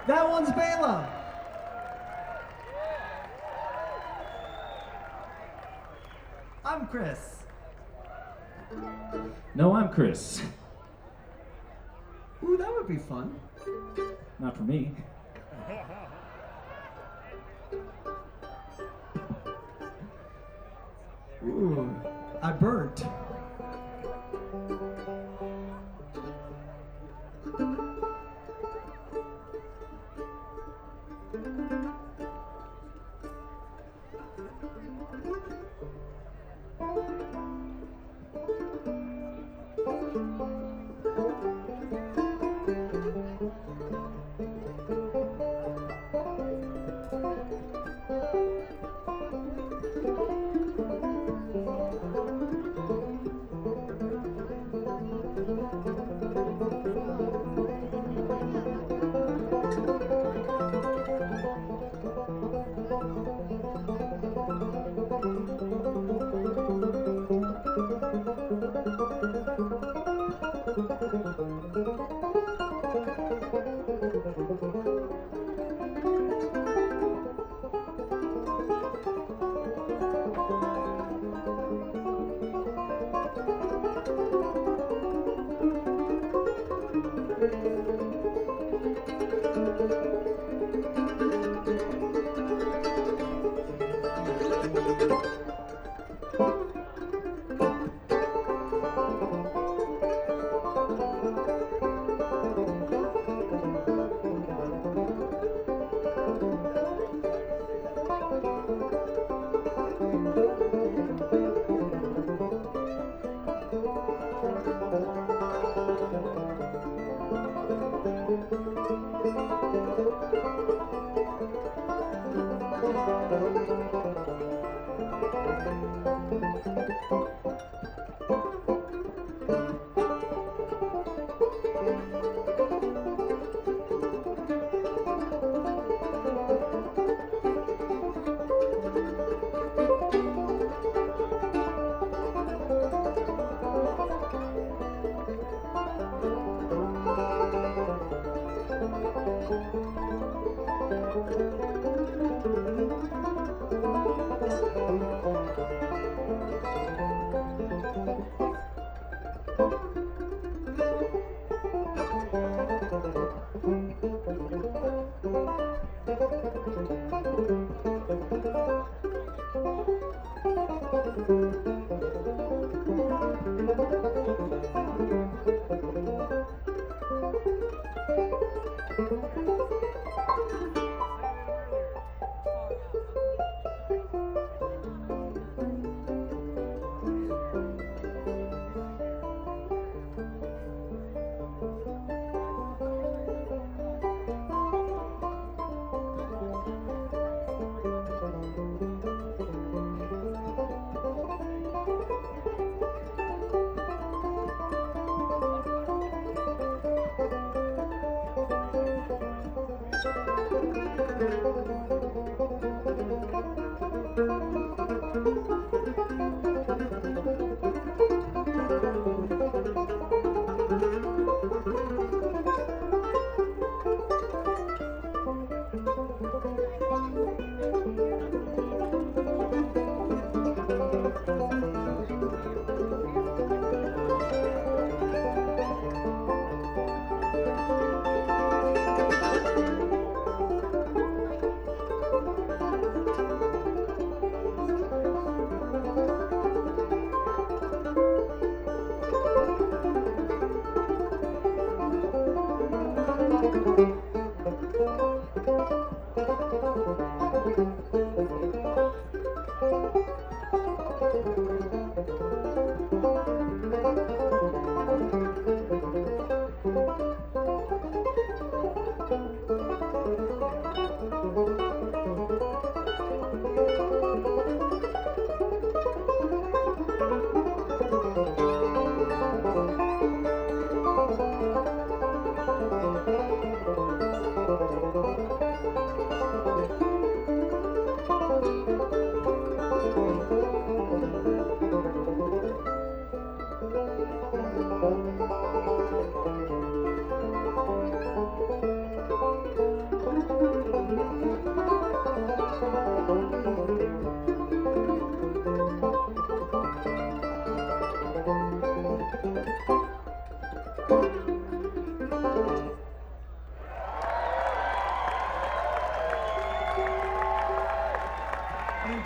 That one's Bela. I'm Chris. No, I'm Chris. Ooh, that would be fun. Not for me. Ooh, I burnt.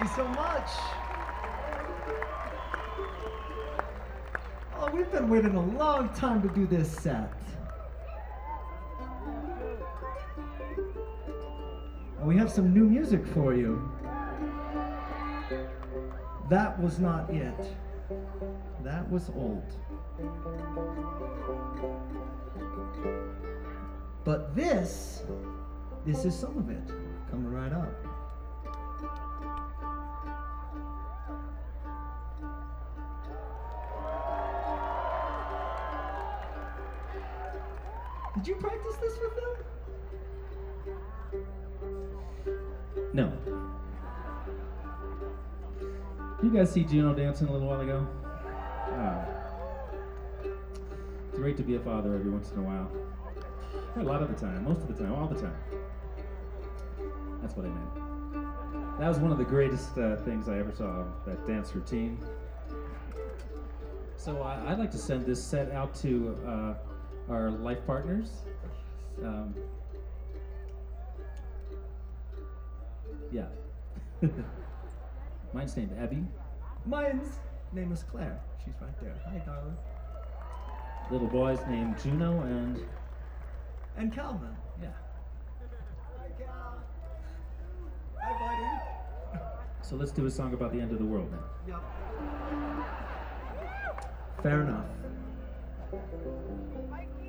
you so much. Oh, we've been waiting a long time to do this set. And we have some new music for you. That was not it. That was old. But this is some of it. Coming right up. Did you practice this with them? No. You guys see Juno dancing a little while ago? Oh. It's great to be a father every once in a while. A lot of the time, most of the time, all the time. That's what I meant. That was one of the greatest things I ever saw, that dance routine. So I'd like to send this set out to our life partners. Yeah. Mine's named Abby. Mine's name is Claire. She's right there. Hi, darling. Little boy's named Juno And Calvin. yeah. Hi, Cal. Hi, buddy. So let's do a song about the end of the world now. Yep. Fair enough.